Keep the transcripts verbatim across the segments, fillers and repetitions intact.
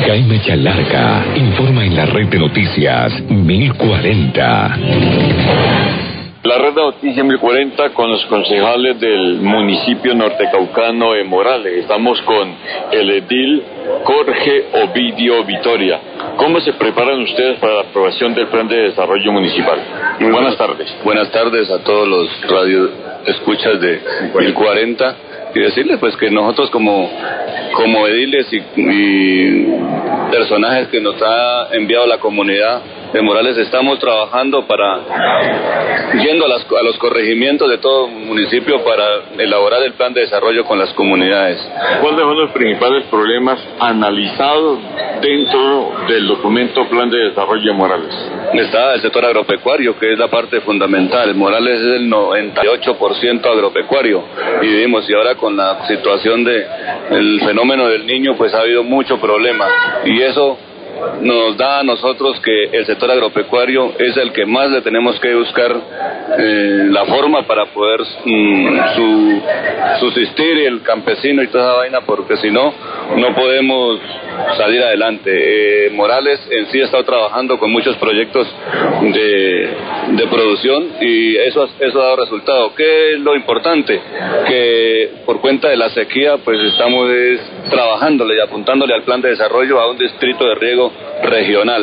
Jaime Chalarca informa en la red de noticias mil cuarenta. La red de noticias mil cuarenta con los concejales del municipio nortecaucano de Morales. Estamos con el edil Jorge Ovidio Vitoria. ¿Cómo se preparan ustedes para la aprobación del plan de desarrollo municipal? Muy buenas tardes. Buenas tardes a todos los radioescuchas de mil cuarenta. Y decirles pues que nosotros como como ediles y, y personajes que nos ha enviado la comunidad de Morales estamos trabajando para yendo a, las, a los corregimientos de todo municipio para elaborar el plan de desarrollo con las comunidades. ¿Cuáles son los principales problemas analizados dentro del documento Plan de Desarrollo de Morales? Está el sector agropecuario, que es la parte fundamental. Morales es el noventa y ocho por ciento agropecuario y vivimos, y ahora con la situación de el fenómeno del niño pues ha habido mucho problema, y eso nos da a nosotros que el sector agropecuario es el que más le tenemos que buscar eh, la forma para poder mm, su, subsistir el campesino y toda esa vaina, porque si no, no podemos salir adelante. Eh, Morales en sí ha estado trabajando con muchos proyectos de, de producción y eso, eso ha dado resultado. ¿Qué es lo importante? Que por cuenta de la sequía pues estamos es, trabajándole y apuntándole al plan de desarrollo a un distrito de riego regional.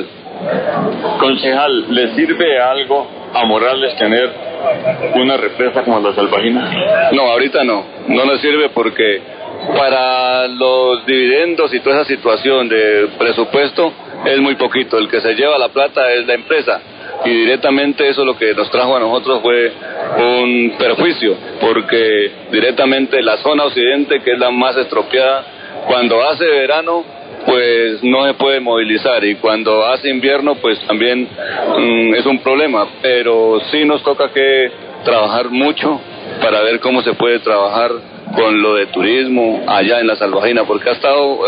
Concejal, ¿le sirve algo a Morales tener una represa como la Salvajina? No, ahorita no, no le sirve porque para los dividendos y toda esa situación de presupuesto es muy poquito. El que se lleva la plata es la empresa, y directamente eso lo que nos trajo a nosotros fue un perjuicio, porque directamente la zona occidente, que es la más estropeada, cuando hace verano pues no se puede movilizar, y cuando hace invierno pues también mmm, es un problema, pero sí nos toca que trabajar mucho para ver cómo se puede trabajar con lo de turismo allá en la Salvajina, porque ha estado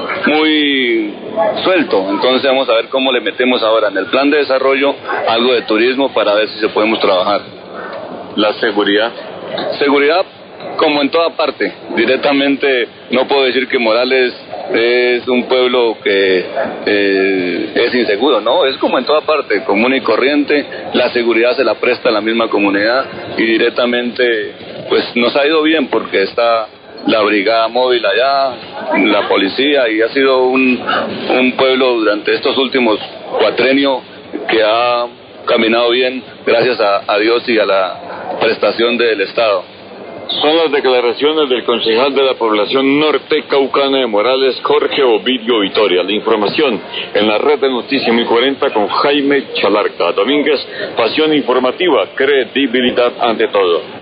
muy suelto. Entonces vamos a ver cómo le metemos ahora en el plan de desarrollo algo de turismo para ver si se podemos trabajar. La seguridad. Seguridad como en toda parte. Directamente no puedo decir que Morales es un pueblo que eh, es inseguro, no, es como en toda parte, común y corriente. La seguridad se la presta a la misma comunidad y directamente pues nos ha ido bien porque está la brigada móvil allá, la policía, y ha sido un, un pueblo durante estos últimos cuatrenios que ha caminado bien gracias a, a Dios y a la prestación del Estado. Son las declaraciones del concejal de la población norte caucana de Morales, Jorge Ovidio Vitoria. La información en la red de noticias mil cuarenta con Jaime Chalarca Domínguez. Pasión informativa, credibilidad ante todo.